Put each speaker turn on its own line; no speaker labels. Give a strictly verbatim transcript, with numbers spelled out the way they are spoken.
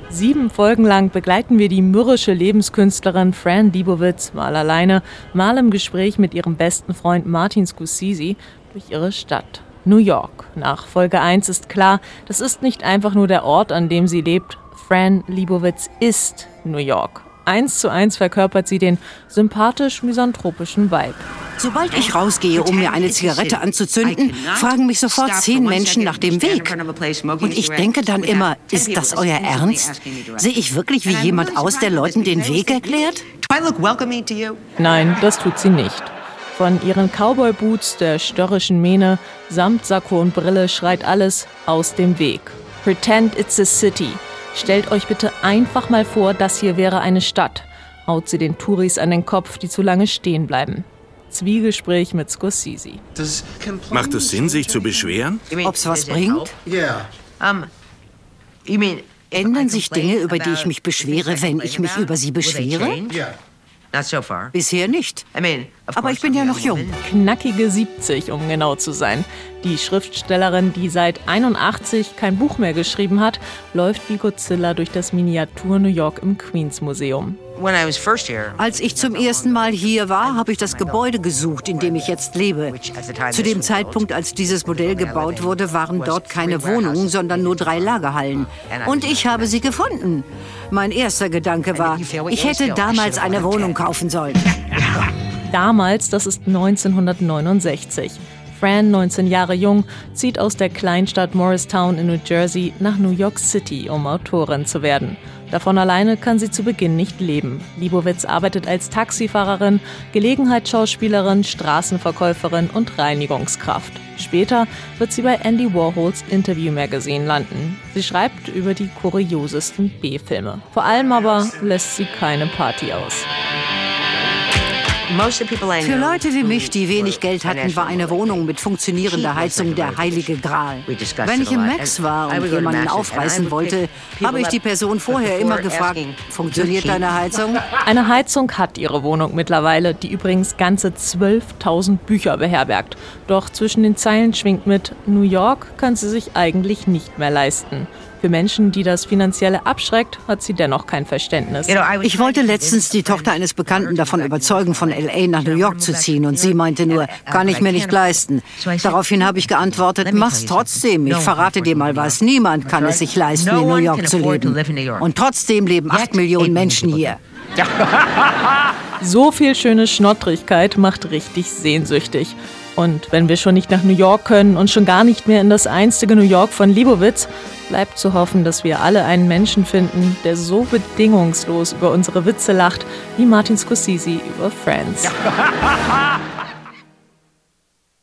Sieben Folgen lang begleiten wir die mürrische Lebenskünstlerin Fran Lebowitz mal alleine, mal im Gespräch mit ihrem besten Freund Martin Scorsese durch ihre Stadt, New York. Nach Folge eins ist klar, das ist nicht einfach nur der Ort, an dem sie lebt. Fran Lebowitz ist New York. Eins zu eins verkörpert sie den sympathisch-misanthropischen Vibe.
Sobald ich rausgehe, um mir eine Zigarette anzuzünden, fragen mich sofort zehn Menschen nach dem Weg. Und ich denke dann immer, ist das euer Ernst? Sehe ich wirklich wie jemand aus, der Leuten den Weg erklärt?
Nein, das tut sie nicht. Von ihren Cowboy-Boots, der störrischen Mähne, Samtsacko und Brille schreit alles aus dem Weg. Pretend it's a city. Stellt euch bitte einfach mal vor, das hier wäre eine Stadt. Haut sie den Touris an den Kopf, die zu lange stehen bleiben. Zwiegespräch mit Scorsese.
Macht es Sinn, sich zu beschweren?
Ob's was bringt? Ändern sich Dinge, über die ich mich beschwere, wenn ich mich über sie beschwere? Bisher nicht. Aber ich bin ja noch jung.
Knackige siebzig, um genau zu sein. Die Schriftstellerin, die seit einundachtzig kein Buch mehr geschrieben hat, läuft wie Godzilla durch das Miniatur New York im Queens Museum.
Als ich zum ersten Mal hier war, habe ich das Gebäude gesucht, in dem ich jetzt lebe. Zu dem Zeitpunkt, als dieses Modell gebaut wurde, waren dort keine Wohnungen, sondern nur drei Lagerhallen. Und ich habe sie gefunden. Mein erster Gedanke war, ich hätte damals eine Wohnung kaufen sollen.
Damals, das ist neunzehnhundertneunundsechzig. Fran, neunzehn Jahre jung, zieht aus der Kleinstadt Morristown in New Jersey nach New York City, um Autorin zu werden. Davon alleine kann sie zu Beginn nicht leben. Lebowitz arbeitet als Taxifahrerin, Gelegenheitsschauspielerin, Straßenverkäuferin und Reinigungskraft. Später wird sie bei Andy Warhols Interview Magazine landen. Sie schreibt über die kuriosesten B-Filme. Vor allem aber lässt sie keine Party aus.
Für Leute wie mich, die wenig Geld hatten, war eine Wohnung mit funktionierender Heizung der heilige Gral. Wenn ich im Max war und jemanden aufreißen wollte, habe ich die Person vorher immer gefragt, funktioniert deine Heizung?
Eine Heizung hat ihre Wohnung mittlerweile, die übrigens ganze zwölftausend Bücher beherbergt. Doch zwischen den Zeilen schwingt mit, New York kann sie sich eigentlich nicht mehr leisten. Für Menschen, die das Finanzielle abschreckt, hat sie dennoch kein Verständnis.
Ich wollte letztens die Tochter eines Bekannten davon überzeugen, von L A nach New York zu ziehen. Und sie meinte nur, kann ich mir nicht leisten. Daraufhin habe ich geantwortet, mach's trotzdem. Ich verrate dir mal was. Niemand kann es sich leisten, in New York zu leben. Und trotzdem leben acht Millionen Menschen hier.
So viel schöne Schnottrigkeit macht richtig sehnsüchtig. Und wenn wir schon nicht nach New York können und schon gar nicht mehr in das einstige New York von Lebowitz, bleibt zu hoffen, dass wir alle einen Menschen finden, der so bedingungslos über unsere Witze lacht, wie Martin Scorsese über Friends.